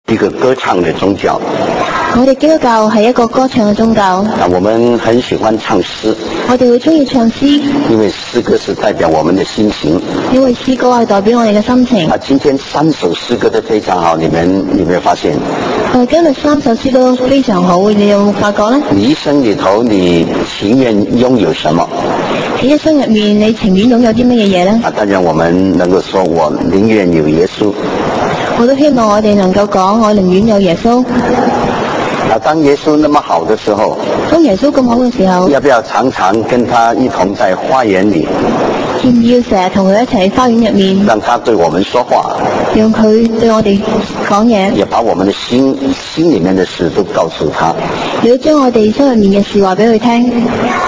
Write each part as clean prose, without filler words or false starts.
一个歌唱的宗教。 我哋基督教係一個歌唱嘅宗教。 我們很喜歡唱詩。 我哋會中意唱詩， 因為詩歌是代表我們的心情。 因為詩歌係代表我哋嘅心情。 今天3首詩歌都非常好，你們有沒有發現？ 今日3首詩都非常好，你有冇發覺呢？ 你一生裏頭，你情願擁有什麼？ 你一生入面，你情願擁有啲乜嘢嘢呢？ 當然我們能夠說我寧願有耶穌。 我都希望我哋能夠講，我寧願有耶穌。 當耶穌那麼好的時候， 當耶穌咁好嘅時候， 要不要常常跟他一同在花園裏？ 要唔要成日同佢一齊喺花園入面？ 讓他對我們說話， 讓佢對我哋講嘢， 也把我們的心裏面的事都告訴他。 你要將我哋心入面嘅事話俾佢聽。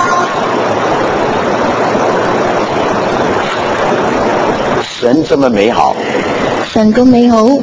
神這麼美好， 神咁美好。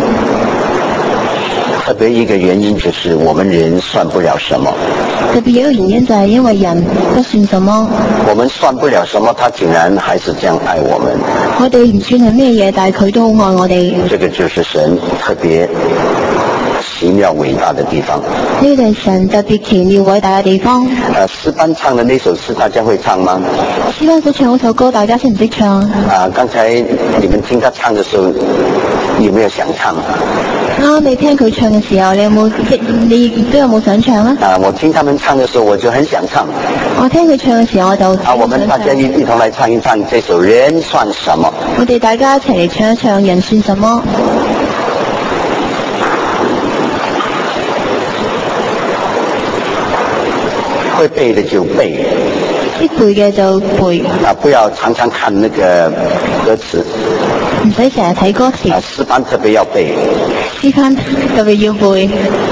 特別一個原因就是我們人算不了什麼。 特別一個原因就係因為人不算什麼。 我們算不了什麼，他竟然還是這樣愛我們。 我哋唔算係咩嘢，但係佢都好愛我哋。 這個就是神特別奇妙偉大的地方。 呢個就係神特別奇妙偉大嘅地方。 詩班唱的那首詩，大家會唱嗎？ 詩班所唱嗰首歌，大家識唔識唱？ 剛才你們聽他唱的時候，有沒有想唱？ 你聽佢唱嘅時候，你都有冇想唱呢？ 我聽他們唱的時候，我就很想唱。 我聽佢唱嘅時候，我就我們大家一同來唱一唱這首《人算什麼》。 我哋大家一齊嚟唱一唱《人算什麼》。 會背的就背， 識背嘅就背。 不要常常看那個歌詞。 唔使成日睇歌詞。 詩班特別要背。 詩班特別要背。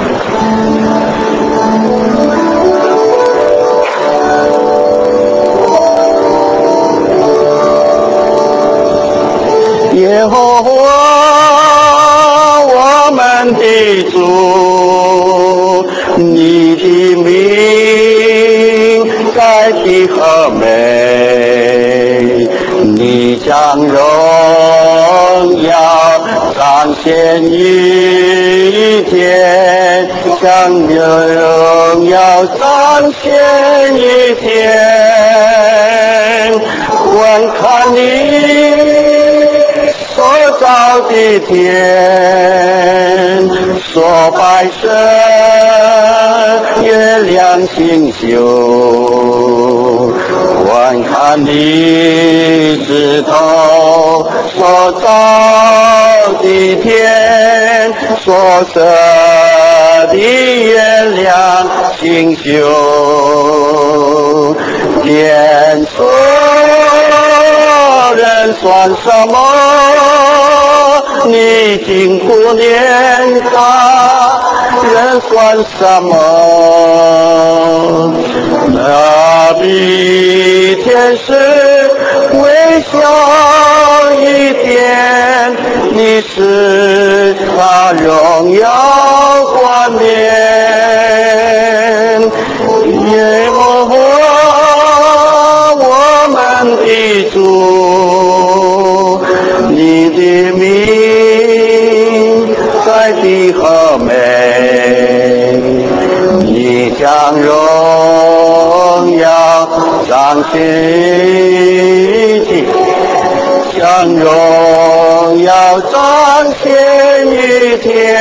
耶和華我們的主，你的名在地和美，你將榮耀彰顯一天，將榮耀彰顯一天，觀看你所造的天，所擺設月亮星宿，觀看你指頭所造的天，所設的月亮星宿，天所人算什麼？你經不念他，人算什麼？那比天使微小一點，你使他榮耀冠冕，耶和華我們的主，你的名在地和美，你將榮耀彰顯一天，將榮耀彰顯一天，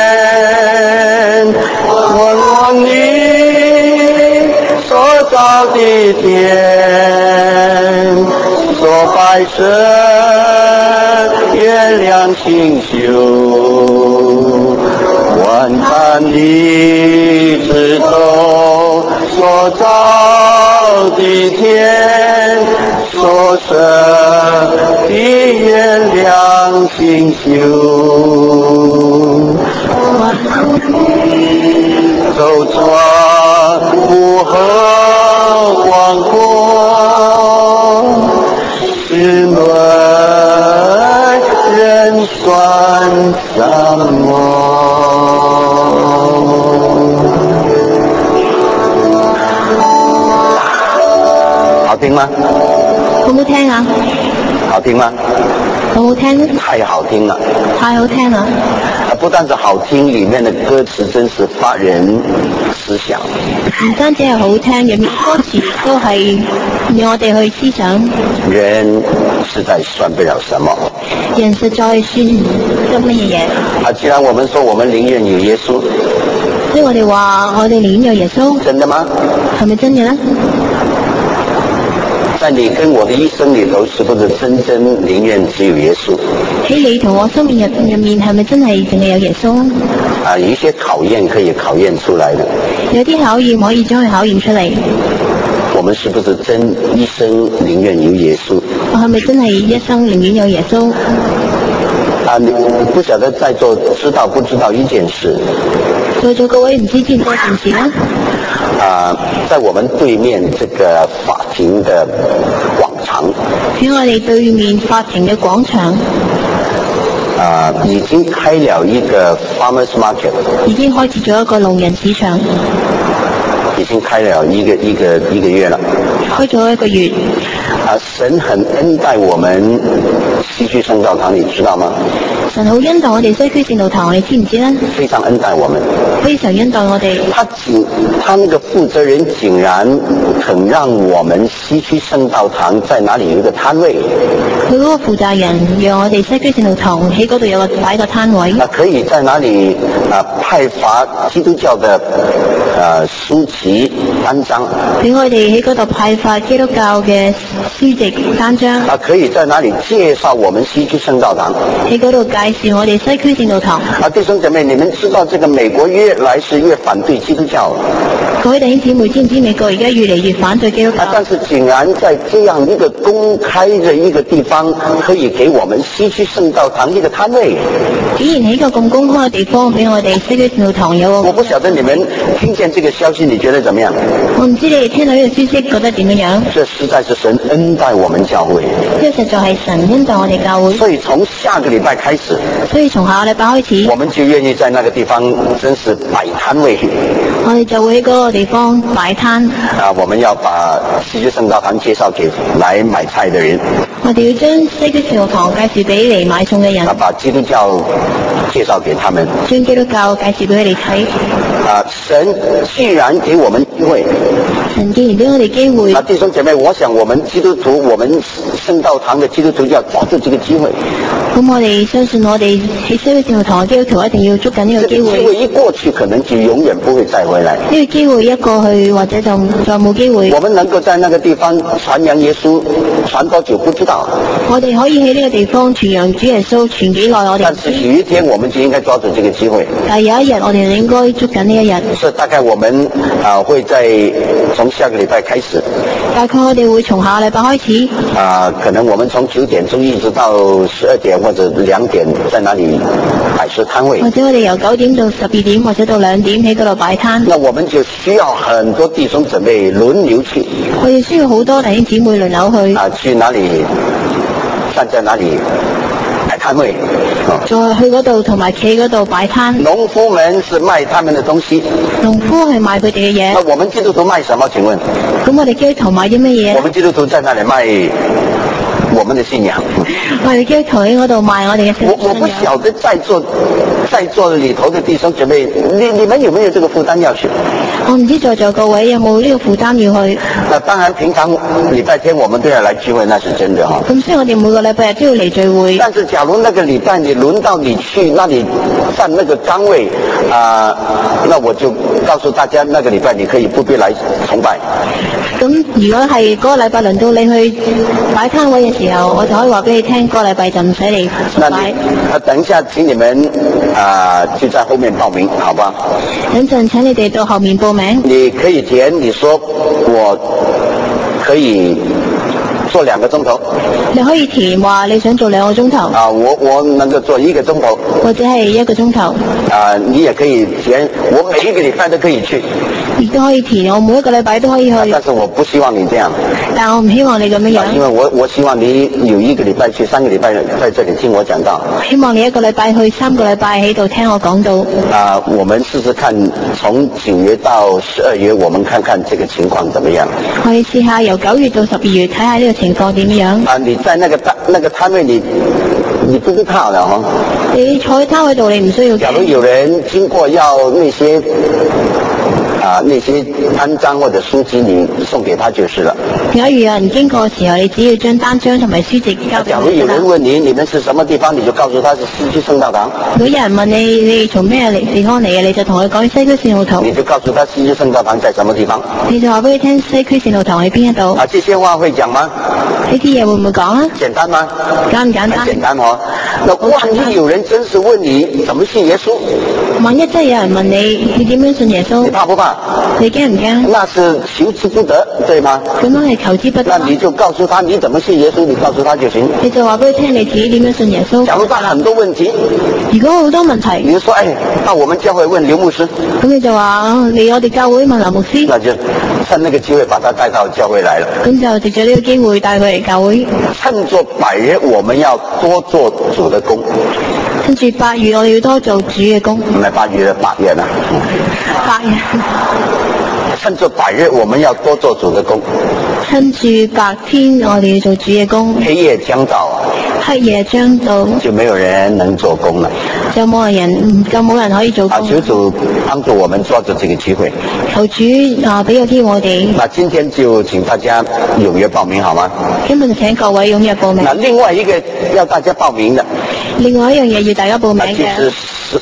我你所造的天，所擺設月亮星宿，觀看你指頭所造的天，所設的月亮星宿，周轉湖河廣闊，世論人算什麼？好聽嗎？ 好唔好聽啊？ 好聽嗎？ 好好聽。 太好聽了。 太好聽啦！ 不但是好听，里面的歌词真是发人思想。 唔單止係好聽，入面歌詞都係讓我哋去思想。 人實在算不了什麼。 人實在算得乜嘢嘢？ 既然我們說我們寧願有耶穌， 所以我哋話我哋寧願有耶穌， 真的嗎？ 係咪真嘅呢？ 在你跟我的一生裏頭，是不是真寧願只有耶穌？ 喺你同我生命入面，係咪真係淨係有耶穌？ 有一些考驗可以考驗出來的。 有啲考驗可以將佢考驗出嚟。 我們是不是真一生寧願有耶穌？ 我係咪真係一生寧願有耶穌？ 你不曉得在座知道不知道一件事？ 在座各位唔知知唔知件事呢？ 在我們對面這個法庭的廣場， 喺我哋對面法庭嘅廣場， 已經開了一個 farmers market， 已經開始咗一個農人市場， 已經開了一個月了， 開咗一個月。 神很恩待我們西區聖道堂，你知道嗎？ 神好恩待我哋西區聖道堂，你知唔知呢？ 非常恩待我們， 非常恩待我哋。 他那個負責人竟然肯讓我們西區聖道堂在哪裡有一個攤位。 佢嗰個負責人讓我哋西區聖道堂喺嗰度有個擺個攤位。 可以在哪裡派發基督教的書籍單張。俾我哋喺嗰度派發基督教嘅書籍單張。 可以在哪裡介紹我們西區聖道堂。 喺嗰度介紹我哋西區聖道堂。 弟兄姐妹，你們知道這個美國越來是越反對基督教。 各位弟兄姊妹，知唔知美國而家越嚟越反對基督教？ 但是竟然在這樣一個公開的一個地方，可以給我們西區聖道堂一個攤位。 竟然喺個咁公開嘅地方俾我哋西區聖道堂有個。 我不曉得你們聽見這個消息，你覺得怎麼樣？ 我唔知你哋聽到呢個消息覺得點樣？ 這實在是神恩待我們教會。 呢個實在係神恩待我哋教會。 所以從下個禮拜開始。 所以從下個禮拜開始。 我們就願意在那個地方真是擺攤位。 我哋就會喺嗰個地方擺攤。 我們要把西區聖道堂介紹給來買菜的人。 我哋要將西區聖道堂介紹俾嚟買餸嘅人。 把基督教介紹給他們。 將基督教介紹俾佢哋睇。 神既然給我們機會。 神既然俾我哋機會。 弟兄姐妹，我想我們基督徒，我們聖道堂的基督徒就要抓住這個機會。 咁我哋相信我哋喺西區聖道堂嘅基督徒一定要捉緊呢個機會。 這個機會一過去，可能就永遠不會再回來。 呢個機會一過去，或者就再冇機會。 我們能夠在那個地方傳揚耶穌，傳多久不知道。 我哋可以喺呢個地方傳揚主耶穌，傳幾耐我哋。 但是有一天，我們就應該抓住這個機會。 但係有一日，我哋應該捉緊呢一日。 所以大概我們會從下個禮拜開始。 大概我哋會從下個禮拜開始。 可能我們從9點鐘一直到12點或者2點，在那裡擺設攤位。 或者我哋由9點到12點，或者到2點喺嗰度擺攤。 那我們就需要很多弟兄姊妹輪流去。 我哋需要好多弟兄姊妹輪流去。 去哪裡站在哪裡擺攤位。 再去嗰度同埋企嗰度擺攤。 農夫們是賣他們的東西。 農夫係賣佢哋嘅嘢。 那我們基督徒賣什麼？請問？ 咁我哋基督徒賣啲乜嘢？ 我們基督徒在那裡賣我們的信仰。 我哋基督徒喺嗰度賣我哋嘅信仰。 我不曉得在座裏頭的弟兄姐妹，你們有沒有這個負擔要去？ 我唔知在座各位有冇呢個負擔要去。 當然平常禮拜天我們都要來聚會，那是真的哈。 咁所以我哋每個禮拜日都要嚟聚會。 但是假如那個禮拜你輪到你去那裡站那個崗位那我就告訴大家，那個禮拜你可以不必來崇拜。 咁如果係嗰個禮拜輪到你去擺攤位嘅時候，我就可以話俾你聽，嗰個禮拜就唔使嚟崇拜。 等一下請你們就在後面報名，好吧？ 等陣請你哋到後面報名。 你可以填，你說我可以做2個鐘頭。 你可以填話你想做2個鐘頭。 我能夠做1個鐘頭。 或者係1個鐘頭。 你也可以填，我每一個禮拜都可以去。 亦都可以填，我每一個禮拜都可以去。 但是我不希望你這樣。 但我唔希望你咁樣。 因為我希望你有1個禮拜去，3個禮拜在這裡聽我講道。 希望你1個禮拜去，3個禮拜喺度聽我講道。 我們試試看，從9月到12月，我們看看這個情況怎麼樣。 我哋試下由9月到12月睇下呢個情況點樣。 你在那個攤位你不必怕了哈。 你坐喺攤位度，你唔需要驚。 假如有人經過要那些單張或者書籍，你送給他就是了。 假如有人經過嘅時候，你只要將單張同埋書籍交俾佢。 假如有人問你們是什麼地方，你就告訴他是西區聖道堂。 如果有人問你從咩地方嚟嘅，你就同佢講西區聖道堂。 你就告訴他西區聖道堂在什麼地方。 你就話俾佢聽西區聖道堂喺邊一度。 這些話會講嗎？ 呢啲嘢會唔會講啊？ 簡單嗎？ 簡唔簡單？ 簡單哦。那萬一有人真是問你怎麼信耶穌？ 萬一真係有人問你點樣信耶穌？ 你怕不怕？ 你驚唔驚？ 那是求之不得，對嗎？ 咁樣係求之不得。 那你就告訴他你怎麼信耶穌，你告訴他就行。 你就話俾佢聽你自己點樣信耶穌。 假如他很多問題， 如果好多問題， 你就說到我們教會問劉牧師。 咁你就話嚟我哋教會問劉牧師。 那就趁那個機會把他帶到教會來了。 咁就藉著呢個機會帶佢嚟教會。 趁着8月，我們要多做主的工。 跟住8月我哋要多做主嘅工。 唔係8月8月啦。 8月。 趁着8月，我們要多做主的工。 趁住白天，我哋要做主嘅工。 黑夜將到， 黑夜將到， 就沒有人能做工了。 就冇人可以做工。 求主幫助我們抓住這個機會。 求主俾個機會我哋。 那今天就請大家踴躍報名好嗎？ 今日請各位踴躍報名。 那另外一個要大家報名的。 另外一樣嘢要大家報名嘅。 就是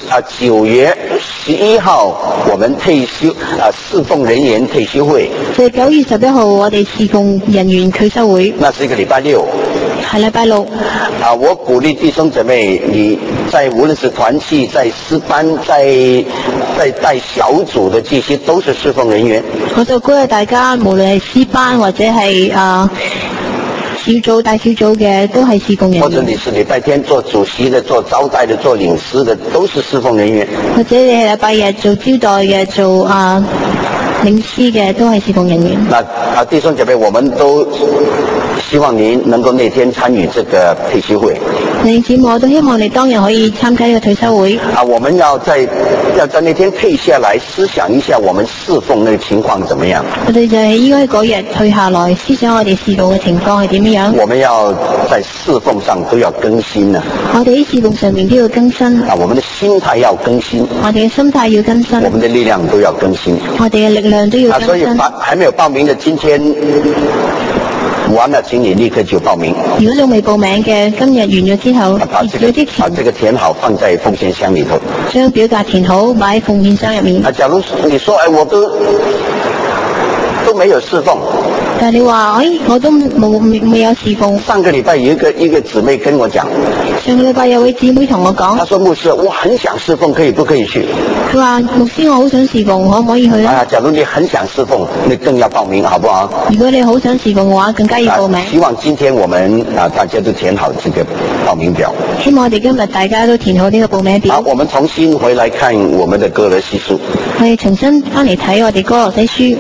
9月11號我們退休侍奉人員退休會。 就係9月11號我哋侍奉人員退休會。 那是一個禮拜六。 係禮拜六。 我鼓勵弟兄姊妹，你在無論是團契、在詩班、在帶小組的這些，都是侍奉人員。 我就鼓勵大家，無論係詩班或者係小組帶小組嘅，都係侍奉人員。 或者你是禮拜天做主席的、做招待的、做領詩的，都是侍奉人員。 或者你係禮拜日做招待嘅、做領詩嘅，都係侍奉人員。 那弟兄姐妹，我們都希望您能夠那天參與這個退休會。 弟兄姊妹，我都希望你當日可以參加呢個退休會。 我們要在那天退下來，思想一下我們侍奉那個情況怎麼樣。 我哋就係應該嗰日退下來，思想我哋侍奉嘅情況係點樣。 我們要在侍奉上都要更新啊。 我哋喺侍奉上面都要更新。 我們的心態要更新。 我哋嘅心態要更新。 我們的力量都要更新。 我哋嘅力量都要更新。 所以還沒有報名的，今天完了，請你立刻就報名。 如果仲未報名嘅，今日完咗之後， 把這個填好，放在奉獻箱裏頭。 將表格填好，擺喺奉獻箱入面。 假如你說我都沒有侍奉。 但係你話我都未有侍奉。 上個禮拜有一個姊妹跟我講。 上個禮拜有位姊妹同我講。 她說牧師，我很想侍奉，可以不可以去？ 佢話牧師，我好想侍奉，可唔可以去咧？ 假如你很想侍奉，你更要報名，好不好？ 如果你好想侍奉嘅話，更加要報名。 希望今天我們大家都填好這個報名表。 希望我哋今日大家都填好呢個報名表。 好，我們重新回來看我們的歌羅西書。 我哋重新翻嚟睇我哋歌羅西書。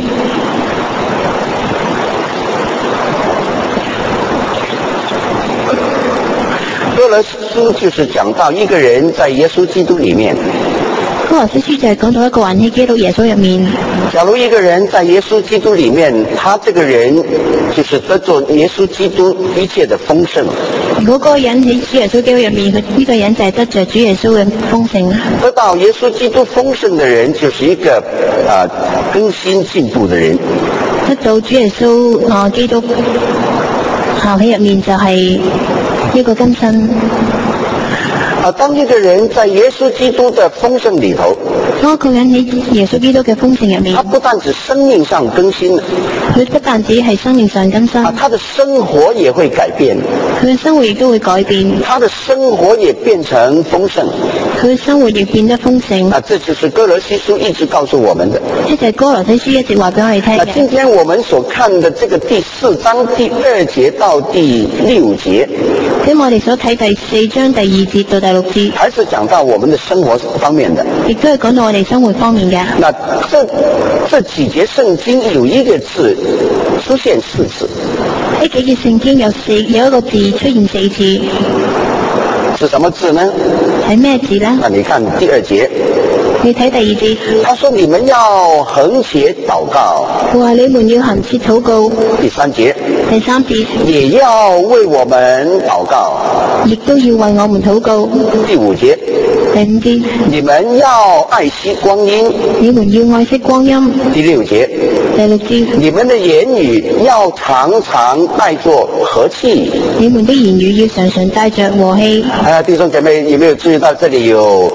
歌羅西書就是講到一個人在耶穌基督裡面。 歌羅西書就係講到一個人喺基督耶穌入面。 假如一個人在耶穌基督裡面，他這個人就是得着耶穌基督一切的豐盛。 如果嗰個人喺主耶穌基督入面，呢個人就係得着主耶穌嘅豐盛。得到耶穌基督豐盛的人，就是一個更新進步的人。 得到主耶穌基督喺入面就係一個更新。 當一個人在耶穌基督的豐盛裡頭， 當一個人喺耶穌基督嘅豐盛入面， 他不但指生命上更新， 佢不但止係生命上更新， 他的生活也會改變， 佢嘅生活亦都會改變， 他的生活也變成豐盛， 佢嘅生活亦變得豐盛。 這就是歌羅西書一直告訴我們的。 呢就係歌羅西書一直話俾我哋聽嘅。 今天我們所看的這個第4章第2節到第6節， 咁我哋所睇第4章第2節到第6節， 還是講到我們的生活方面的， 亦都係講到我哋生活方面嘅。 那這幾節聖經有一個字出現4次。 呢幾節聖經有一個字出現4次， 是什麼字呢？ 係咩字呢？ 那你看第2節， 你睇第2節， 他說你們要恆切禱告。 佢話你們要恆切禱告。 第3節， 第3節， 也要為我們禱告。 亦都要為我們禱告。 第5節， 第5節， 你們要愛惜光陰。 你們要愛惜光陰。 第6節， 第6節， 你們的言語要常常帶着和氣。 你們的言語要常常帶着和氣。 弟兄姐妹，有沒有注意到這裡有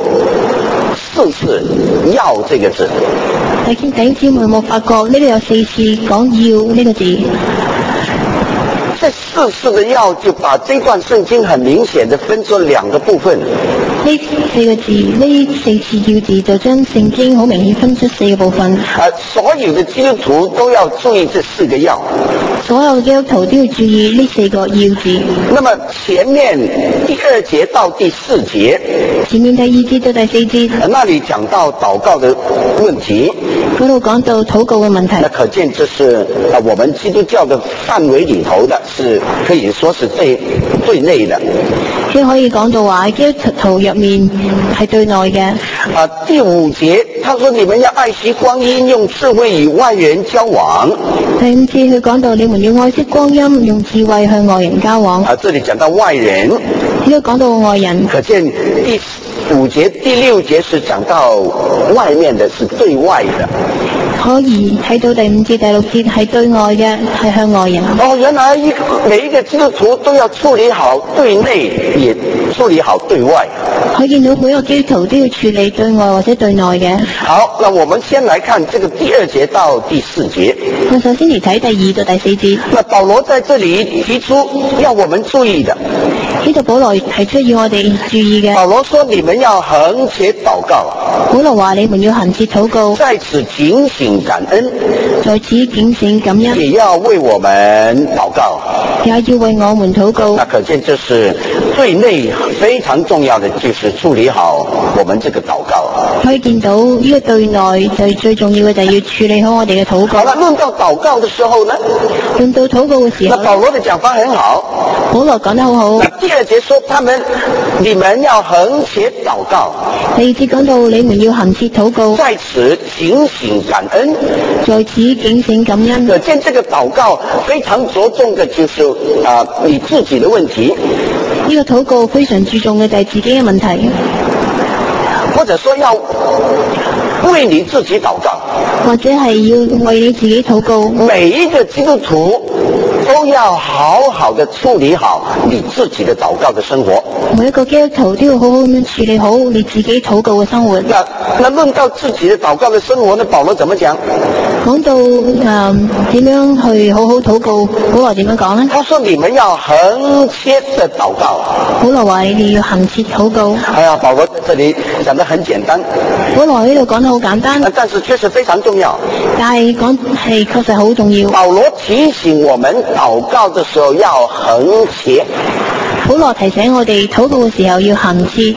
4次要這個字？ 弟兄姊妹有冇發覺呢度有4次講要呢個字？ 這4次的要就把這段聖經很明顯的分作2個部分。 呢4個字，呢4次要字就將聖經好明顯分出4個部分。 所有的基督徒都要注意這4個要。 所有基督徒都要注意呢4個要字。 那麼前面第2節到第4節， 前面第2節到第4節， 那裡講到禱告的問題， 嗰度講到禱告嘅問題。 那可見這是我們基督教的範圍裡頭的，是可以說是對內的。 即係可以講到話基督徒入面係對內嘅。 第5節，他說你們要愛惜光陰，用智慧與外人交往。 第5節佢講到你們要愛惜光陰，用智慧向外人交往。 這裡講到外人， 呢度講到外人。 可見第5節、第6節是講到外面的，是對外的。 可以睇到第5節、第6節係對外嘅，係向外人。 原來每一個基督徒都要處理好對內，也處理好對外。 可以見到每個基督徒都要處理對外或者對內嘅。 好，那我們先來看這個第2節到第4節。 我首先嚟睇第2到第4節。 那保羅在這裡提出要我們注意的。 呢度保羅提出要我哋注意嘅。 保羅說你們要恆切禱告。 保羅話你們要恆切禱告。 在此警醒感恩。 在此警醒感恩。 也要為我們禱告。 也要為我們禱告。 那可見這是對內非常重要的，就是處理好我們這個禱告。 可以見到呢個對內就最重要嘅就係要處理好我哋嘅禱告。 好了，論到禱告的時候呢？ 論到禱告嘅時候， 那保羅的講法很好。 保羅講得好好。 第2節說你們要恆切禱告。 第2節講到你們要恆切禱告。 在此警醒感恩。 在此警醒感恩。 可見這個禱告非常着重的就是你自己的問題。 呢個禱告非常注重嘅就係自己嘅問題。 或者說要為你自己禱告。 或者係要為你自己禱告。 每一個基督徒都要好好的處理好你自己的禱告的生活。 每一個基督徒都要好好咁樣處理好你自己禱告嘅生活。 那論到自己的禱告的生活呢？保羅怎麼講？ 講到點樣去好好禱告，保羅點樣講呢？ 他說你們要恆切的禱告。 保羅話你哋要恆切禱告。 保羅這裡講得很簡單。 保羅呢度講得好簡單， 但是確實非常重要。 但係講係確實好重要。 保羅提醒我們禱告的時候要恆切。 保羅提醒我哋禱告嘅時候要恆切。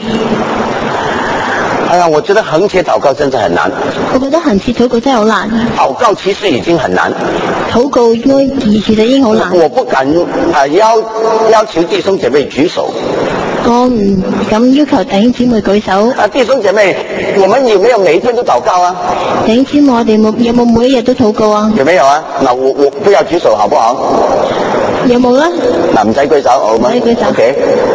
我覺得恆切禱告真的很難。 我覺得恆切禱告真係好難。 禱告其實已經很難。 禱告其實已經好難。 我不敢要求弟兄姐妹舉手。 我唔敢要求弟兄姊妹舉手。 弟兄姐妹，我們有沒有每一天都禱告啊？ 弟兄姊妹，我哋有冇每一日都禱告啊？ 有沒有啊？那我不要舉手好不好？ 有冇啦？ 唔使舉手好嗎？ 唔使舉手。 OK。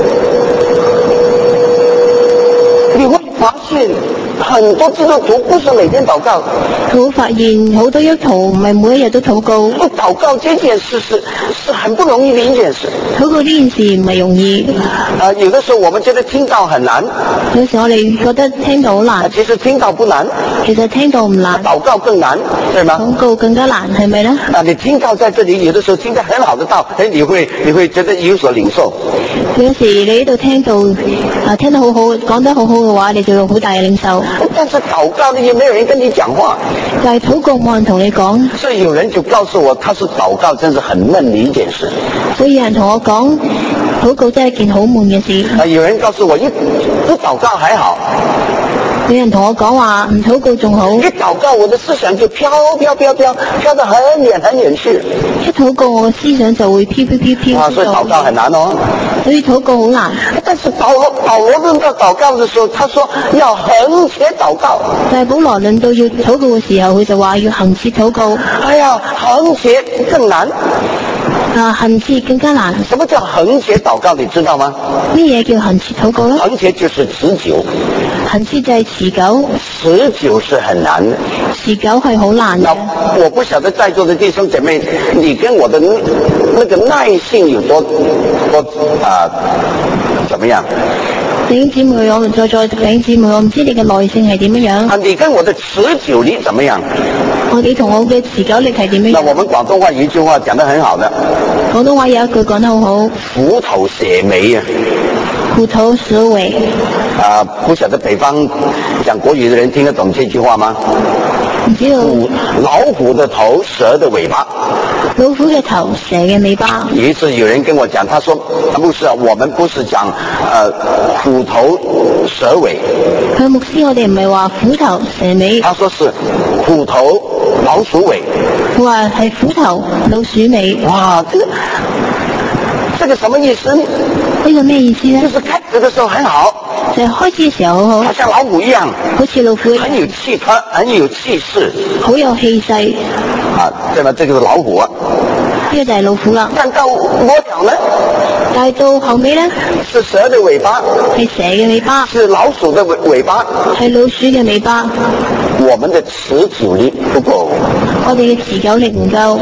你會發現很多基督徒不是每天禱告。 佢會發現好多基督徒唔係每一日都禱告。 禱告這件事是很不容易的一件事。 禱告呢件事唔係容易。 有的時候我們覺得聽道很難。 有時我哋覺得聽道好難。 其實聽道不難。 其實聽道唔難。 禱告更難，對嗎？ 禱告更加難，係咪呢？ 你聽道在這裡，有的時候聽得很好的道，你會覺得有所領受。 有時你呢度聽道聽得好好，講得好好嘅話，你就有好大嘅領受。 但是禱告呢，又沒有人跟你講話。 但係禱告冇人同你講。 所以有人就告訴我，他是禱告真是很悶的一件事。 所以有人同我講，禱告真係件好悶嘅事。 有人告訴我，一禱告還好。 有人同我講話唔禱告仲好。 一禱告我的思想就飄得很遠很遠去。 一禱告我嘅思想就會飄。 所以禱告很難哦。 所以禱告好難。 但是保羅論到禱告的時候，他說要恆切禱告。 但係保羅論到要禱告嘅時候，佢就話要恆切禱告。 恆切更難。 恆切更加難。 什麼叫恆切禱告？你知道嗎？ 咩嘢叫恆切禱告咧？ 恆切就是持久。 恆切就係持久。 持久是很難的。 持久係好難嘅。 我不曉得在座的弟兄姐妹，你跟我的那個耐性有多怎麼樣？ 弟兄姊妹，我們在座弟兄姊妹，我唔知你嘅耐性係點樣樣。 你跟我的持久力怎麼樣？ 你同我嘅持久力係點樣？ 那我們廣東話有一句話講得很好的。 廣東話有一句講得好好。 虎頭蛇尾啊！ 虎頭蛇尾。 不曉得北方講國語的人聽得懂這句話嗎？ 唔知道。 老虎的頭，蛇的尾巴。 老虎嘅頭，蛇嘅尾巴。 有一次有人跟我講，他說牧師啊，我們不是講虎頭蛇尾。 佢牧師，我哋唔係話虎頭蛇尾。 他說是虎頭老鼠尾。 佢話係虎頭老鼠尾。 哇，這個什麼意思呢？ 呢個咩意思呢？ 就是開始的時候很好。 就開始嘅時候好好。 好像老虎一樣。好似老虎一樣。 很有氣魄，很有氣勢。 好有氣勢。 對吧？這個是老虎啊。 呢個就係老虎啦。 但到末了呢？ 但係到後尾呢？ 是蛇的尾巴。 係蛇嘅尾巴。 是老鼠的尾巴。 係老鼠嘅尾巴。 我們的持久力不夠。 我哋嘅持久力唔夠。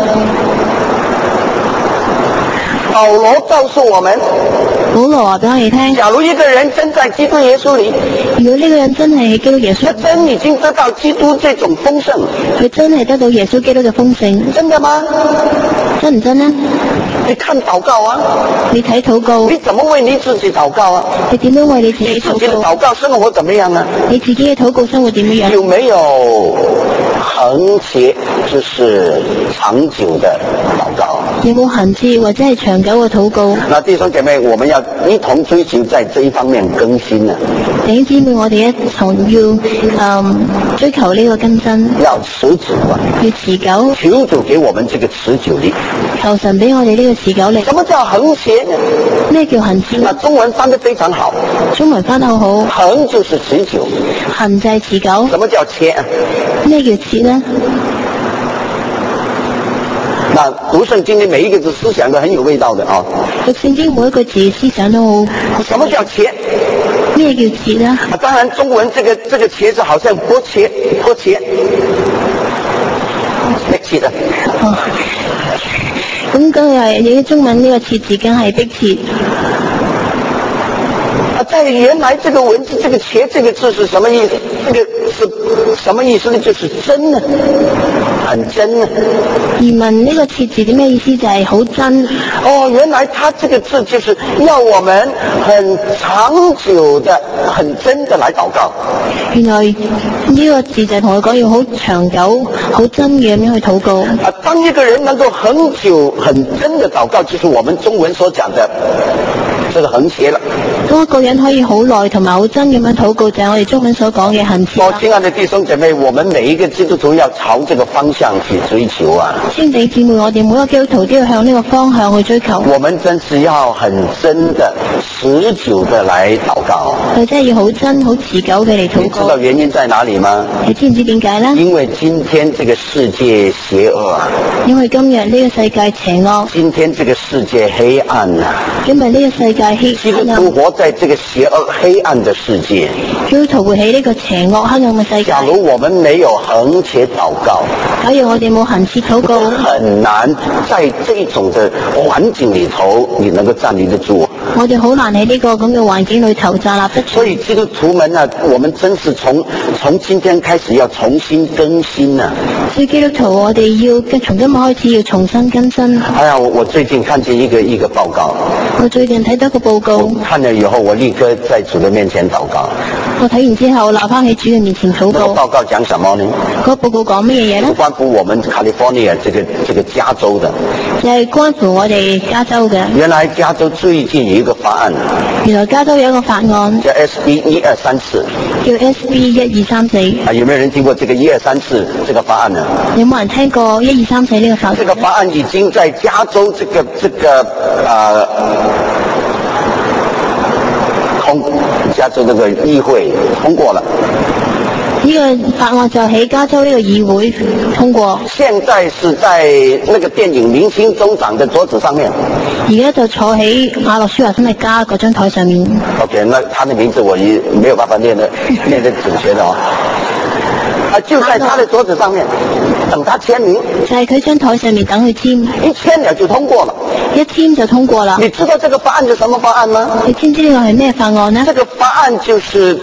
保羅告訴我們， 保羅話俾我哋聽， 假如一個人真在基督耶穌裏， 如果呢個人真係喺基督耶穌， 他真已經得到基督這種豐盛， 佢真係得到耶穌基督嘅豐盛， 真的嗎？ 真唔真呢？ 你看禱告啊， 你睇禱告， 你怎麼為你自己禱告啊？ 你點樣為你自己禱告？ 你自己的禱告生活怎麼樣啊？ 你自己嘅禱告生活點樣？ 有沒有恆切，就是長久的禱告？ 有冇恆切或者係長久嘅禱告？ 那弟兄姐妹，我們要一同追求在這一方面更新啊！ 弟兄姊妹，我哋一同要追求呢個更新， 要持久啊， 要持久。 求主給我們這個持久力， 求神俾我哋呢個持久力。 什麼叫恆切呢？ 咩叫恆切？ 那中文翻得非常好， 中文翻得好好。 恆就是持久， 恆就係持久。 什麼叫切？ 咩叫切呢？ 那讀聖經的每一個字思想都很有味道的啊！ 讀聖經每一個字思想都好。 什麼叫切？ 咩叫切呢？ 當然中文這個茄子好像剝切，迫切的。 哦，咁梗係你中文呢個切字梗係逼切。 在原來這個文字，這個切這個字是什麼意思？這個是什麼意思呢？就是真啊，很真啊。 原文呢個切字點咩意思？就係好真。 哦，原來它這個字就是要我們很長久的、很真的來禱告。 原來呢個字就係同佢講要好長久、好真嘅咁樣去禱告。 當一個人能夠很久、很真的禱告，就是我們中文所講的這個恆切了。 當一個人可以好耐同埋好真咁樣禱告，就係我哋中文所講嘅恆切。 親愛的弟兄姐妹，我們每一個基督徒要朝這個方向去追求啊！ 兄弟姊妹，我哋每個基督徒都要向呢個方向去追求。 我們真是要很真的、持久的來禱告。 佢真係要好真、好持久嘅嚟禱告。 你知道原因在哪裡嗎？ 你知唔知點解呢？ 因為今天這個世界邪惡啊！ 因為今日呢個世界邪惡。 今天這個世界黑暗啊！ 因為呢個世界黑暗。 基督徒活在這個邪惡黑暗的世界。 基督徒活喺呢個邪惡黑暗嘅世界。 假如我們沒有恆切禱告， 假如我哋冇恆切禱告， 很難在這種的環境裡頭，你能夠站立得住。 我哋好難喺呢個咁嘅環境裏頭站立得住。 所以基督徒們啊，我們真是從今天開始要重新更新啊！ 所以基督徒，我哋要從今日開始要重新更新。 哎呀，我最近看見一個報告。 我最近睇到個報告。 我看了以後，我立刻在主的面前禱告。 我睇完之後，立翻喺主嘅面前禱告。 報告講什麼呢？ 嗰個報告講乜嘢呢？ 關乎我們 California 這個加州的。 就係關乎我哋加州嘅。原來加州最近有一個法案。原來加州有一個法案。 叫 SB 1234。 叫 SB 1234。 啊，有沒有人聽過這個1234這個法案呢？ 有冇人聽過1234呢個法案？ 這個法案已經在加州加州這個議會通過了。 呢個法案就喺加州呢個議會通過。 現在是在那個電影明星州長的桌子上面。 而家就坐喺阿諾舒華辛力加嗰張台上面。 OK， 那他的名字我也沒有辦法念得準確的哦。就在他的桌子上面，等他簽名。 就係佢張台上面等佢簽。 一簽了就通過了。 一簽就通過了。 你知道這個法案是什麼法案嗎？ 你知唔知呢個係咩法案呢？ 這個法案就是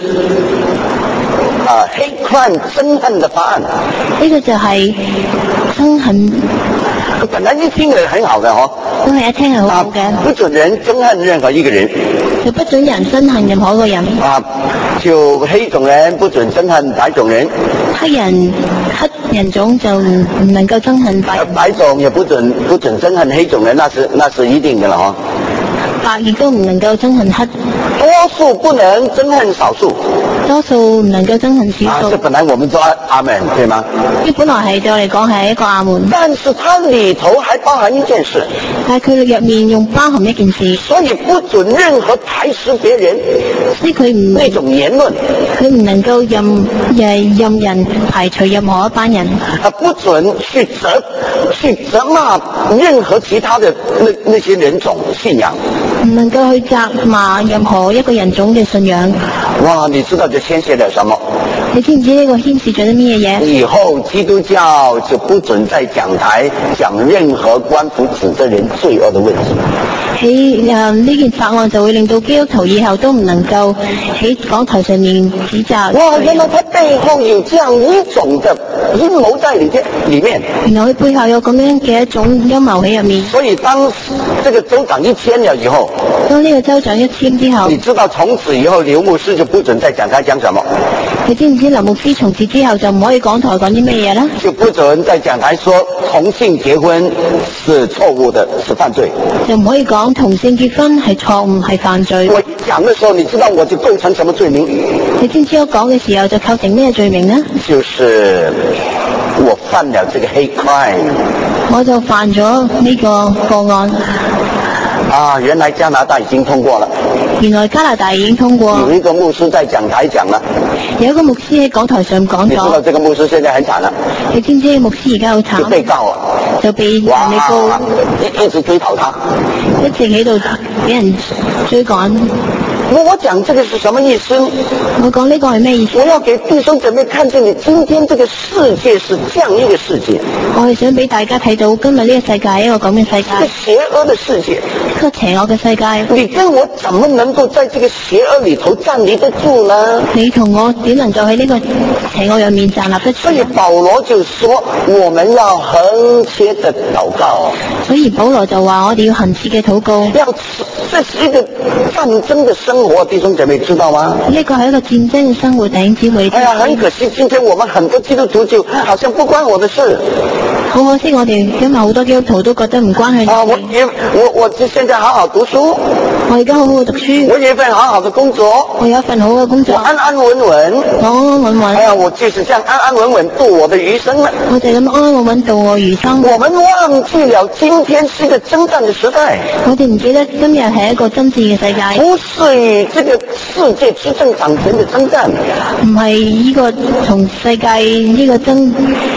hate crime 憎恨的法案。 呢個就係憎恨。 本來一聽係很好的哦。 都係一聽係好好嘅。 不准人憎恨任何一個人。 就不准人憎恨任何一個人。 就黑種人不准憎恨白種人。 黑人種就唔能夠憎恨白人。 白種也不准憎恨黑種人，那是一定的了哦。 白亦都唔能夠憎恨黑。 多數不能憎恨少數。 多數唔能夠憎恨少數。 這本來我們說阿門，對嗎？ 呢本來係對我嚟講係一個阿門。 但是它裏頭還包含一件事。 但係佢入面用包含一件事。所以不准任何排斥別人。 所以佢唔那種言論。 佢唔能夠任人排除任何一班人。 不准去責罵任何其他的那些人種信仰。 唔能夠去責罵任何一個人種嘅信仰。 哇，你知道這牽涉了什麼？ 你知唔知呢個牽涉咗啲咩嘢？ 以後基督教就不准在講台講任何關乎指責人罪惡的問題。 喺呢件法案就會令到基督徒以後都唔能夠喺講台上面指責。 哇，原來佢背後有這樣一種的陰謀在裏面。 原來佢背後有咁樣嘅一種陰謀喺入面。 所以當這個州長一簽了以後， 當呢個州長一簽之後， 你知道從此以後劉牧師就不准在講台講什麼？ 你知唔知劉牧師從此之後就唔可以講台講啲咩嘢呢？ 就不准在講台說同性結婚是錯誤的，是犯罪。 就唔可以講同性結婚係錯誤，係犯罪。 我講的時候，你知道我就構成什麼罪名？ 你知唔知我講嘅時候就構成咩罪名呢？ 就是我犯了這個 hate crime。 我就犯咗呢個個案。 原來加拿大已經通過了。 原來加拿大已經通過。 有一個牧師在講台講了。 有一個牧師喺講台上講咗。 你知道這個牧師現在很慘了。 你知唔知牧師而家好慘？ 就被告啊。 就被人哋告。 一直追討他。 一直喺度俾人追趕。 我講這個是什麼意思？ 我講呢個係咩意思？ 我要給弟兄姊妹看見你今天這個世界是這樣一個世界。 我係想俾大家睇到今日呢個世界一個咁嘅世界。 一個邪惡的世界。 一個邪惡嘅世界。 你跟我怎麼能夠在這個邪惡裏頭站立得住呢？ 你同我點能夠喺呢個邪惡入面站立得住？ 所以保羅就說我們要恆切的禱告。 所以保羅就話我哋要恆切嘅禱告。 這是一個戰爭的生活，弟兄姐妹知道嗎？ 呢個係一個戰爭嘅生活，弟兄姊妹。 很可惜，今天我們很多基督徒就好像不關我的事。 好可惜，我哋今日好多基督徒都覺得唔關佢事。 我現在好好讀書。 我而家好好讀書。 我有一份好好的工作。 我有一份好嘅工作。 我安安穩穩。 我安安穩穩。 我就是這樣安安穩穩度我的餘生了。 我就咁安安穩穩度我餘生。 我們忘記了今天是一個征戰的時代。 我哋唔記得今日係一個爭戰嘅世界。 不是與這個世界執政掌權的征戰。 唔係呢個同世界呢個爭。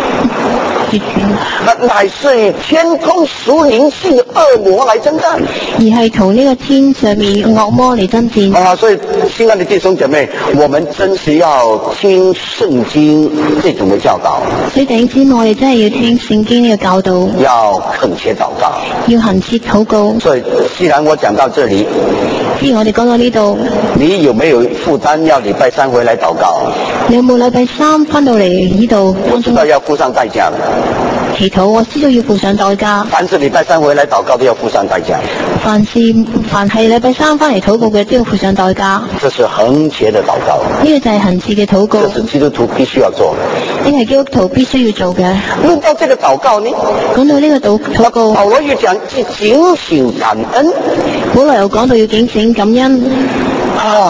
乃是與天空屬靈性的惡魔來征戰， 而係同呢個天上面惡魔嚟爭戰。 所以親愛的弟兄姐妹，我們真是要聽聖經這種的教導。 所以弟兄姊妹，我哋真係要聽聖經呢個教導， 要懇切禱告， 要恆切禱告。 所以既然我講到這裡， 既然我哋講到呢度， 你有沒有負擔要禮拜三回來禱告？ 你有冇禮拜三翻到嚟呢度？ 我知道要付上代價的。 祈禱我知道要付上代價。 凡是禮拜三回來禱告都要付上代價。 凡係禮拜三翻嚟禱告嘅都要付上代價。 這是恆切的禱告。 呢個就係恆切嘅禱告。 這是基督徒必須要做的。 呢係基督徒必須要做嘅。 論到這個禱告呢？ 講到呢個禱告， 保羅又講警醒感恩。 保羅又講到要警醒感恩。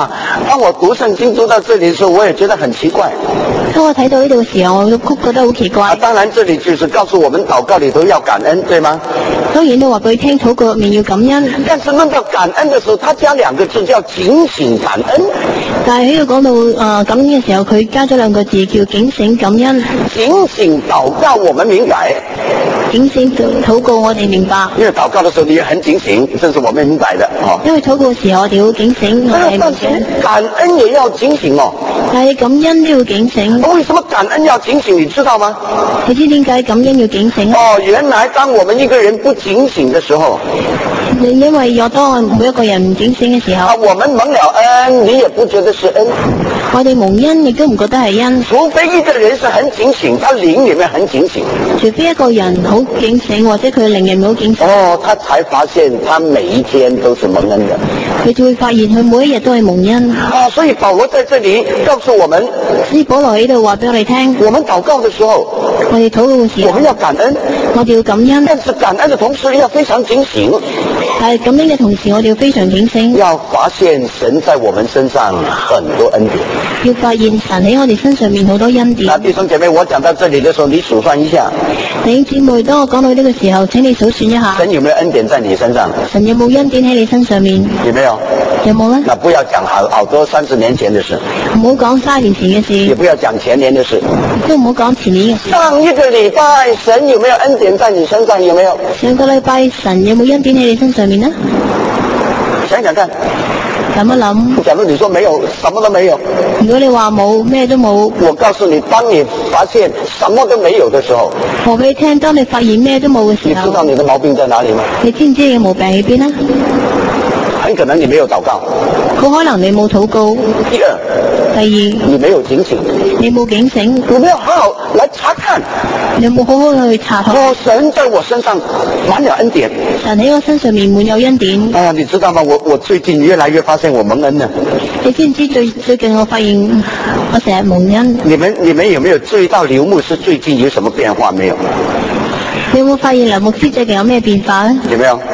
当我讀聖經讀到這裡的時候，我也覺得很奇怪。 當我睇到呢度嘅時候，我都覺得好奇怪。 當然這裡就是告訴我們禱告裡頭要感恩，對嗎？ 當然都話俾佢聽，禱告入面要感恩。 但是論到感恩的時候，他加兩個字叫警醒感恩。 但係喺度講到感恩嘅時候，佢加咗兩個字叫警醒感恩。 警醒禱告我們明白。 警醒禱告我哋明白。因為禱告的時候你也很警醒，這是我們明白的。因為禱告嘅時候我哋好警醒，我哋明白。 感恩也要警醒哦。 但係感恩都要警醒。 為什麼感恩要警醒？你知道嗎？ 你知點解感恩要警醒？ 原來當我們一個人不警醒的時候， 因為當每一個人唔警醒嘅時候， 我們蒙了恩，你也不覺得是恩。 我哋蒙恩亦都唔覺得係恩。 除非一個人是很警醒，他靈裏面很警醒。 除非一個人好警醒，或者佢靈裏面好警醒。 他才發現他每一天都是蒙恩的。 佢就會發現佢每一日都係蒙恩。 所以保羅在這裡告訴我們， 所以保羅喺度話俾我哋聽， 我們禱告的時候， 我哋禱告嘅時候， 我們要感恩， 我哋要感恩。 但是感恩的同時要非常警醒。 但係感恩嘅同時，我哋要非常警醒， 要發現神在我們身上很多恩典。 要發現神喺我哋身上面好多恩典。 那弟兄姐妹，我講到這裡的時候，你數算一下。 弟兄姊妹，當我講到呢個時候，請你數算一下。 神有沒有恩典在你身上？ 神有冇恩典喺你身上面？ 有沒有？ 有冇呢？ 那不要講好多30年前的事。 唔好講30年前嘅事。 也不要講前年的事。 都唔好講前年嘅事。 上一個禮拜，神有沒有恩典在你身上？有沒有？ 上個禮拜，神有冇恩典喺你身上面呢？ 想想看。 諗一諗。 假如你說沒有，什麼都沒有。 如果你話冇，咩都冇。 我告訴你，當你發現什麼都沒有的時候， 我俾你聽，當你發現咩都冇嘅時候， 你知道你的毛病在哪裡嗎？ 你知唔知你嘅毛病喺邊呢？ 很可能你沒有禱告。 好可能你冇禱告。 第二，你沒有警醒。 你冇警醒。 你沒有好好來查看。 你有冇好好去查看？ 神在我身上滿了恩典。 神喺我身上面滿有恩典。 你知道嗎？我最近越來越發現我蒙恩了。 你知唔知最近我發現我成日蒙恩？ 你們有沒有注意到劉牧師最近有什麼變化沒有？ 你有冇發現劉牧師最近有咩變化呢？ 有沒有？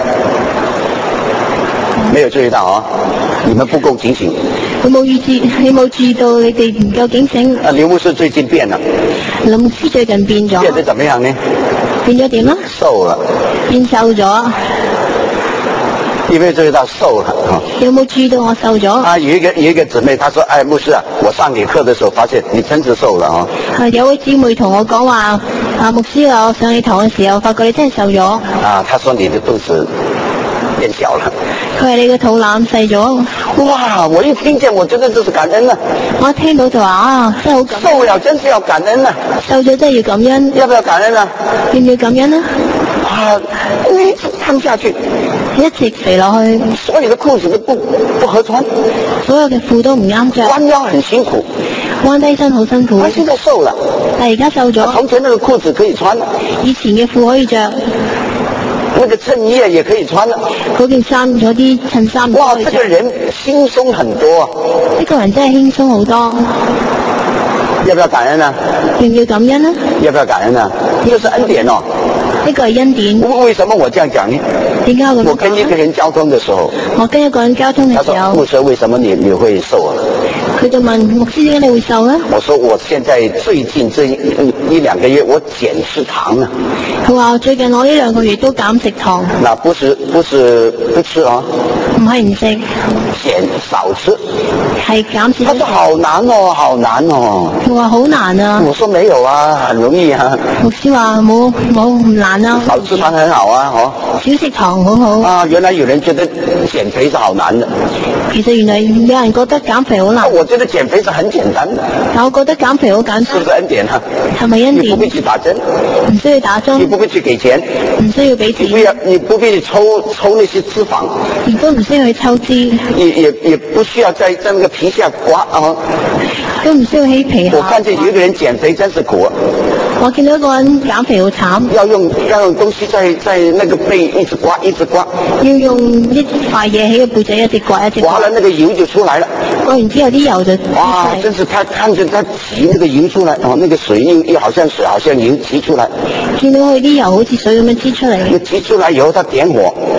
沒有注意到啊！你們不夠警醒。 你冇注意到你哋唔夠警醒。 劉牧師最近變了。 劉牧師最近變咗。 變得怎麼樣呢？ 變咗點啊？ 瘦了。 變瘦咗。 有沒有注意到瘦了？ 有冇注意到我瘦咗？ 有一個姊妹，她說：哎，牧師啊，我上你課的時候發現你真是瘦了啊！ 有位姊妹同我講話，牧師啊，我上你堂嘅時候發覺你真係瘦咗。 她說你的肚子變小了。 佢係你個肚腩細咗。 哇！我一聽見，我覺得這是感恩啊！ 我一聽到就話真係好感恩。 瘦了真是要感恩啊！ 瘦咗真係要感恩。 要不要感恩啊？ 要唔要感恩啊？ 一直撐下去， 一直肥落去， 所有的褲子都不合穿， 所有嘅褲都唔啱着， 彎腰很辛苦， 彎低身好辛苦。 他現在瘦了， 但係而家瘦咗。 從前那個褲子可以穿， 以前嘅褲可以着。 那個襯衣也可以穿了， 嗰件衫嗰啲襯衫。 哇，這個人輕鬆很多啊！ 呢個人真係輕鬆好多。 要不要感恩啊？ 要唔要感恩啊？ 要不要感恩啊？這是恩典哦。 呢個係恩典。 為什麼我這樣講呢？ 點解我跟一個人交通的時候， 我跟一個人交通嘅時候， 牧師，為什麼你會瘦啊？ 佢就問牧師，點解你會瘦呢？ 我說我現在最近這一兩個月我減食糖啊。 佢話最近我呢2個月都減食糖。 那不是不吃啊？ 唔係唔食， 減少吃。 係減少。 他說好難哦，好難哦。 佢話好難啊。 我說沒有啊，很容易啊。 牧師話冇唔難啊。 少吃糖很好啊， 少食糖好好。 啊，原來有人覺得減肥是好難的。 其實原來有人覺得減肥好難。 我覺得減肥是很簡單的。 但我覺得減肥好簡單。 是不是恩典啊？ 係咪恩典？ 你不必去打針。 唔需要打針。 你不必去給錢。 唔需要俾錢。 你不必去抽那些脂肪。 亦都唔需要去抽脂。 也不需要在那個皮下刮啊。 都唔需要起皮下。 我看見有一個人減肥真是苦。 我見到一個人減肥好慘。 要用東西在那個背一直刮一直刮。 要用一塊嘢喺個背脊一直刮一直刮。 刮了那個油就出來了。 刮完之後啲油就。 哇！真是他看着他擠那個油出來，哦，那個水又好像水，好像油擠出來。 見到佢啲油好似水咁樣擠出嚟。 擠出來以後，他點火。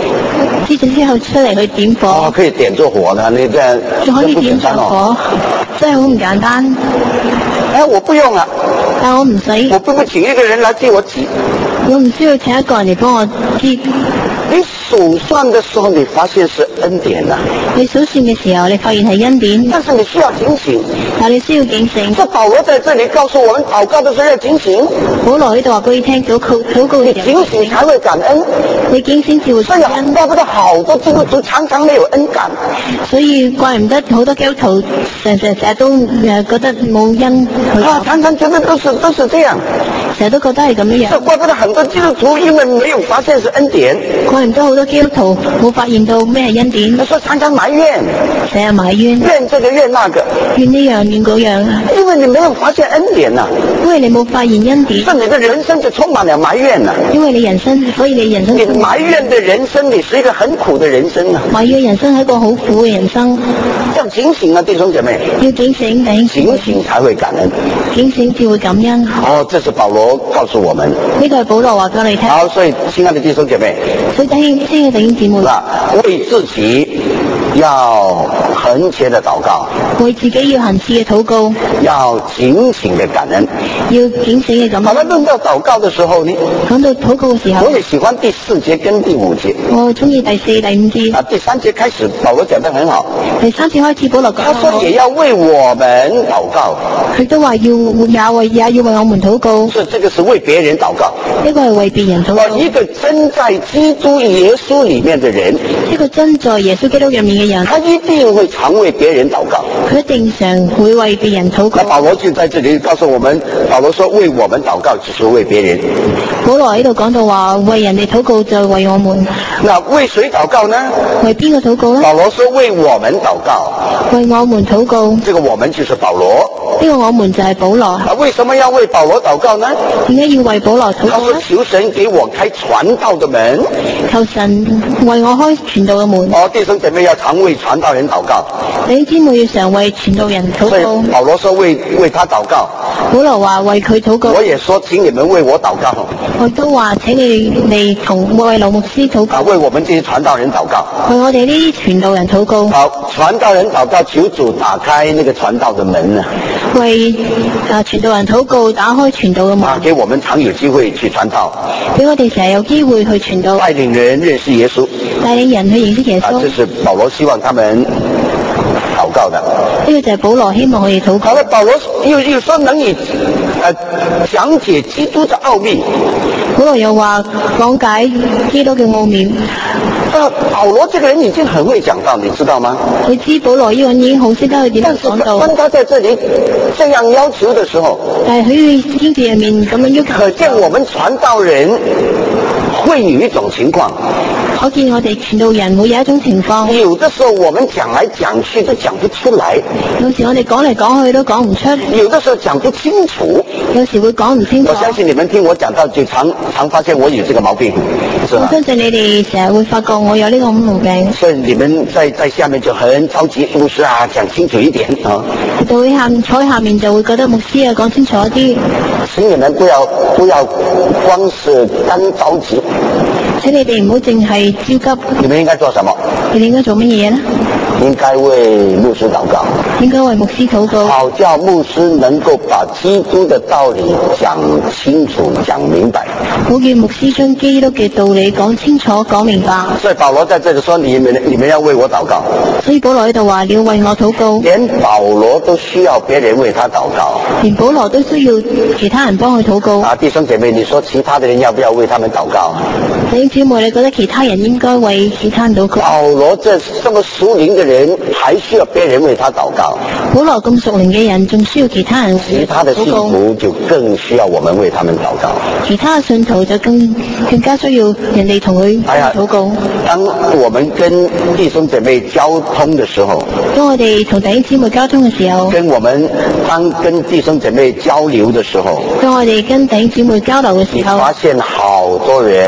之後出嚟去點火。 哦，可以點着火的，你這樣仲可以點着火， 哦、 真係好唔簡單。 哎，我不用啊， 但我唔使， 我不請一個人來替我擠， 我唔需要請一個人嚟幫我擠。 你數算的時候，你發現是恩典啊。 你數算嘅時候，你發現係恩典， 但是你需要警醒。 但你需要警醒。 這保羅在這裡告訴我們，禱告的時候要警醒。 保羅呢度話俾你聽，禱告嘅時候警醒才會感恩。 你警醒至會感恩。 怪不得好多基督徒常常沒有恩感。 所以怪唔得好多基督徒成日都覺得冇恩。 啊，常常覺得都是這樣。 成日都覺得係咁樣。 這怪不得很多基督徒因為沒有發現是恩典。 怪唔得好多基督徒冇發現到咩係恩典。 所以常常埋怨。 成日埋怨。 怨這個怨那個。 怨呢樣怨嗰樣。 因為你沒有發現恩典啊。 因為你冇發現恩典。 所以你的人生就充滿了埋怨啊。 因為你人生，所以你人生。 你埋怨的人生，你是一個很苦的人生啊。 埋怨人生係一個好苦嘅人生。 要警醒啊，弟兄姐妹。 要警醒，弟兄姊妹。 警醒才會感恩。 警醒至會感恩。 哦，這是保羅告訴我們。 呢個係保羅話俾你聽。 好，所以親愛的弟兄姐妹。 所以親愛的弟兄姊妹。 為自己要恆切的禱告。 為自己要恆切嘅禱告。 要警醒的感恩。 要警醒嘅感恩。 好了，論到禱告的時候呢？ 講到禱告嘅時候。 我也喜歡第4節跟第5節。 我中意第4、第5節。 啊，第3節開始，保羅講得很好。 第3節開始，保羅講得好。 他說也要為我們禱告。 佢都話也要為我們禱告。 所以這個是為別人禱告。 呢個係為別人禱告。 一個真在基督耶穌裡面的人。 一個真在耶穌基督入面嘅人。 他一定會常為別人禱告。 佢一定常會為別人禱告。 那保羅就在這裡告訴我們，保羅說為我們禱告就是為別人。 保羅喺度講到話為人哋禱告就為我們。 那為誰禱告呢？ 為邊個禱告呢？ 保羅說為我們禱告。 為我們禱告。 這個我們就是保羅。 呢個我們就係保羅。 啊，為什麼要為保羅禱告呢？ 點解要為保羅禱告呢？ 他說求神給我開傳道的門。 求神為我開傳道嘅門。 哦，弟兄姐妹要常為傳道人禱告。 弟兄姊妹要常為傳道人禱告。 所以保羅說為他禱告。 保羅話為佢禱告。 我也說請你們為我禱告。 我都話請你哋同為劉牧師禱告。 啊，為我們這些傳道人禱告。 為我哋呢啲傳道人禱告。 好，傳道人禱告，求主打開那個傳道的門啊。 為傳道人禱告，打開傳道嘅門。 啊，給我們常有機會去傳道。 俾我哋成日有機會去傳道。 帶領人認識耶穌。 帶領人去認識耶穌。 啊，這是保羅希望他們禱告的。 呢個就係保羅希望我哋禱告。 好了，保羅又說能以講解基督的奧秘。 保羅又話講解基督嘅奧妙。 保羅這個人已經很會講道，你知道嗎？ 你知保羅呢個人已經好識得去點樣講道。 當他在這裡這樣要求的時候， 但係佢喺經濟入面咁樣要求。 可見我們傳道人會有一種情況。 可見我哋傳道人會有一種情況。 有的時候我們講來講去都講不出來。 有時我哋講嚟講去都講唔出。 有的時候講不清楚。 有時會講唔清楚。 我相信你們聽我講到就常發現我有這個毛病，是吧？ 我相信你哋成日會發覺我有呢個毛病。 所以你們在下面就很着急，牧師啊，講清楚一點啊。 就會坐喺下面就會覺得牧師啊講清楚一啲。 請你們不要光是單着急。 請你哋唔好淨係焦急。 你們應該做什麼？ 你哋應該做乜嘢呢？ 應該為牧師禱告。 應該為牧師禱告。 好叫牧師能夠把基督的道理講清楚、講明白。 好叫牧師將基督嘅道理講清楚、講明白。 所以保羅在這裡說：你們要為我禱告。 所以保羅喺度話：你要為我禱告。 連保羅都需要別人為他禱告。 連保羅都需要其他人幫佢禱告。 啊，弟兄姐妹，你說其他的人要不要為他們禱告？ 弟兄姊妹，你覺得其他人應該為其他人禱告？ 保羅這麼屬靈的人，還需要別人為他禱告？ 保羅咁屬靈嘅人，仲需要其他人禱告？ 其他的信徒就更需要我們為他們禱告。 其他嘅信徒就更加需要人哋同佢禱告。 當我們跟弟兄姐妹交通的時候， 當我哋同弟兄姊妹交通嘅時候， 當跟弟兄姐妹交流的時候， 當我哋跟弟兄姊妹交流嘅時候， 發現好多人需要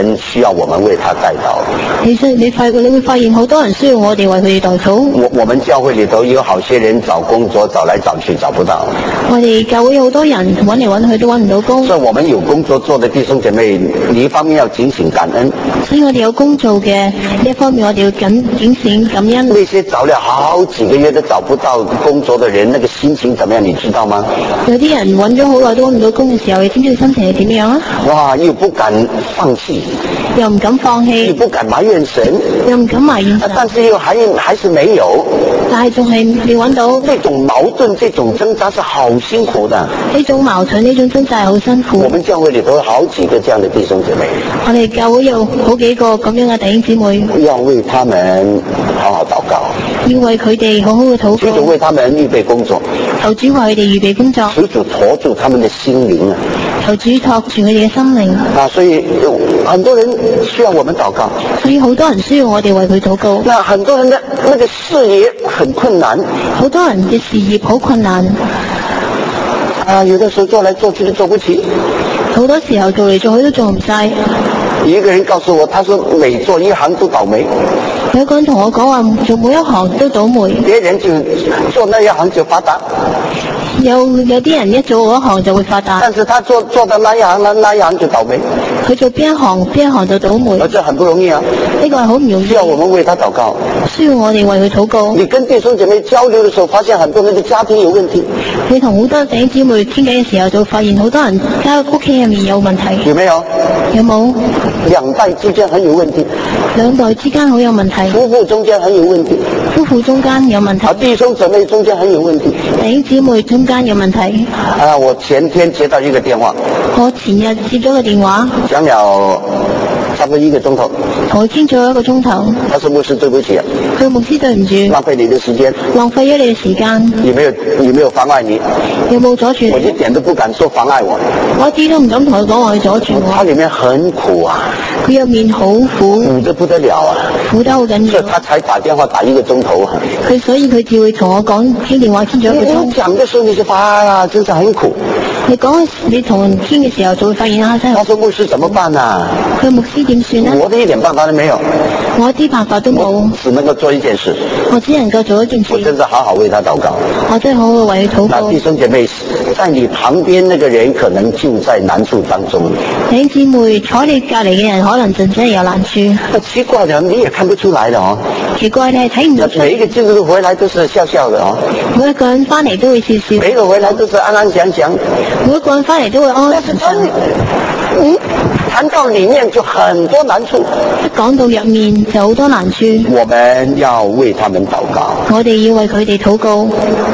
我们為他代禱。 其實你會發現好多人需要我哋為佢哋代禱。 我們教會裏頭有好些人找工作找來找去找不到。 我哋教會有好多人揾嚟揾去都揾唔到工。 所以我們有工作做的弟兄姐妹，你一方面要警醒感恩。 所以我哋有工做嘅呢一方面，我哋要警醒感恩。 那些找了好幾個月都找不到工作的人，那個心情怎麼樣？你知道嗎？ 有啲人揾咗好耐都揾唔到工嘅時候，你知唔知佢心情係點樣啊？ 哇！又不敢放棄， 又唔敢放棄， 又不敢埋怨神， 又唔敢埋怨神， 但是又還是沒有。 但係仲係未揾到。 這種矛盾，這種掙扎是好辛苦的。 呢種矛盾，呢種掙扎係好辛苦。 我們教會裏頭有好幾個這樣的弟兄姐妹。 我哋教會有好幾個咁樣嘅弟兄姊妹， 要為他們好好禱告， 要為佢哋好好嘅禱告。 求主為他們預備工作， 求主為佢哋預備工作。 求主托住他們的心靈啊！ 求主托住佢哋嘅心靈。 所以很多人需要我們禱告。 所以好多人需要我哋為佢禱告。 那很多人的那個事業很困難。 好多人嘅事業好困難。 有的時候做來做去都做不起。 好多時候做嚟做去都做唔晒。 一個人告訴我，他說每做一行都倒霉。 有個人同我講話，做每一行都倒霉。 別人就做那一行就發達。 有啲人一做嗰行就會發達， 但是他做的那一行就倒霉。 佢做邊一行就倒霉。 這很不容易啊！ 呢個係好唔容易。 需要我們為他禱告。 需要我哋為佢禱告。 你跟弟兄姐妹交流的時候，發現很多人的家庭有問題。 你同好多弟兄姊妹傾偈嘅時候，就發現好多人家屋企入面有問題。 有沒有？ 有冇？ 兩代之間很有問題。 兩代之間好有問題。 夫婦中間很有問題。 夫婦中間有問題。 弟兄姊妹中間很有問題。 弟兄姊妹中間有問題。 我前天接到一個電話。 我前日接咗個電話。 講了差不多1個鐘頭。 我傾咗1個鐘頭。 他說牧師對不起。 佢牧師對唔住。 浪費你的時間。 浪費咗你嘅時間。 有沒有妨礙你？ 有冇阻住你？ 我一點都不敢說妨礙我。 我一啲都唔敢同佢講話去阻住我。 他裏面很苦啊。 佢入面好苦。 苦得不得了啊。 苦得好緊要。 所以他才打電話打1個鐘頭啊。 所以佢就會同我講傾電話傾咗1個鐘。 你講的時候你就發呀，真是很苦。 你同人傾嘅時候就會發現啊，真係。 他說牧師怎麼辦啊？ 佢牧師點算呢？ 我的一點辦法都沒有。 我一啲辦法都冇。 只能夠做一件事。 我只能夠做一件事。 我真是好好為他禱告。 我真係好好為佢禱告。 那弟兄姐妹，在你旁邊那個人可能就在難處當中。 弟兄姊妹，坐你隔離嘅人可能真係有難處。 奇怪的，你也看不出來的哦。 奇怪，你係睇唔到。 每一個基督徒回來都是笑笑的哦。 每一個人翻嚟都會笑笑。 每一個回來都是安安詳詳。 每一個人翻嚟都會安安詳詳。 談到裡面就很多難處。 一講到入面就好多難處。 我們要為他們禱告。 我哋要為佢哋禱告。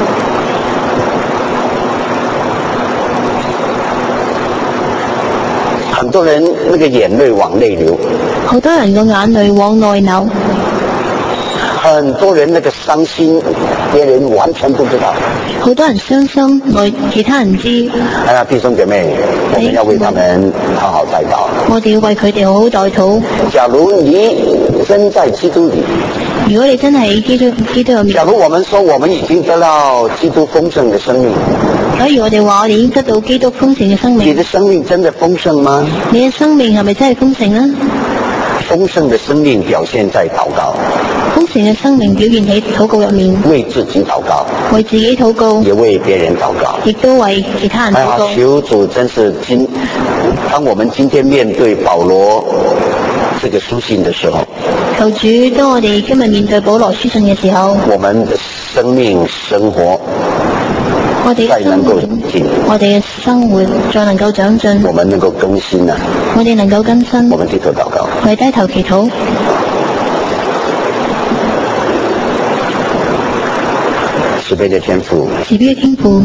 很多人那個眼淚往內流。 好多人個眼淚往內流。 很多人那個傷心，別人完全不知道。 好多人傷心，其他人知。 弟兄姐妹，我們要為他們好好代禱。 我哋要為佢哋好好代禱。 假如你真在基督裡， 如果你真係基督入面， 假如我們說我們已經得到基督豐盛的生命， 假如我哋話我哋已經得到基督豐盛嘅生命， 你的生命真的豐盛嗎？ 你嘅生命係咪真係豐盛呢？ 豐盛的生命表現在禱告。 豐盛嘅生命表現喺禱告入面。 為自己禱告， 為自己禱告， 也為別人禱告， 亦都為其他人禱告。 求主真是當我們今天面對保羅這個書信的時候， 求主當我哋今日面對保羅書信嘅時候， 我們的生命生活再能夠長進， 我哋嘅生活再能夠長進， 我們能夠更新啊！ 我哋能夠更新。 我們低頭禱告， 我哋低頭祈禱。 慈悲的天父， 慈悲的天父。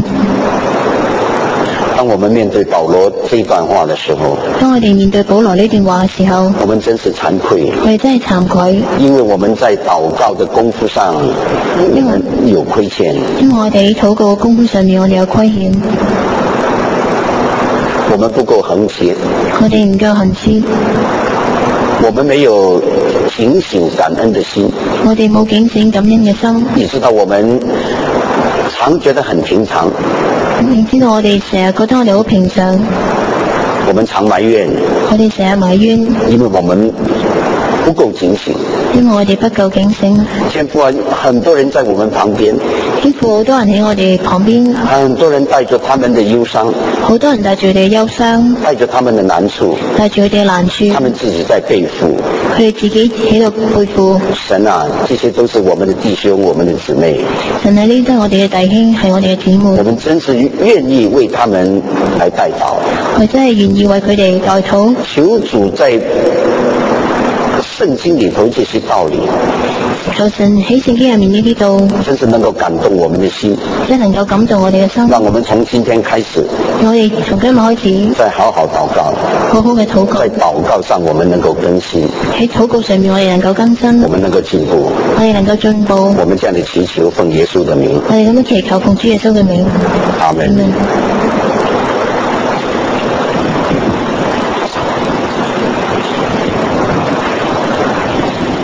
當我們面對保羅這段話的時候， 當我哋面對保羅呢段話嘅時候， 我們真是慚愧。 我哋真係慚愧， 因為我們在禱告的功夫上有虧欠。 因為我哋喺禱告嘅功夫上面，我哋有虧欠。 我們不夠恆切， 我哋唔夠恆切。 我們沒有警醒感恩的心， 我哋冇警醒感恩嘅心。 你知道我們常覺得很平常， 你知道我哋成日覺得我哋好平常， 我們常埋怨， 我哋成日埋怨， 因為我們不夠警醒， 因為我哋不夠警醒。 天父啊，很多人在我們旁邊， 天父好多人喺我哋旁邊， 很多人帶着他們的憂傷， 好多人帶住佢哋嘅憂傷， 帶着他們的難處， 帶住佢哋嘅難處， 他們自己在背負， 佢哋自己喺度背負。 神啊，這些都是我們的弟兄，我們的姊妹。 神啊，呢啲都係我哋嘅弟兄，係我哋嘅姊妹。 我們真是願意為他們來代禱， 我真係願意為佢哋代禱。 求主在聖經裏頭這些道理， 求神喺聖經入面呢啲道， 真是能夠感動我們的心， 真能夠感動我哋嘅心。 讓我們從今天開始， 我哋從今日開始， 再好好禱告， 好好嘅禱告。 在禱告上我們能夠更新， 喺禱告上面我哋能夠更新， 我們能夠進步， 我哋能夠進步。 我們這樣的祈求奉耶穌的名， 我哋咁樣祈求奉主耶穌嘅名。 阿門。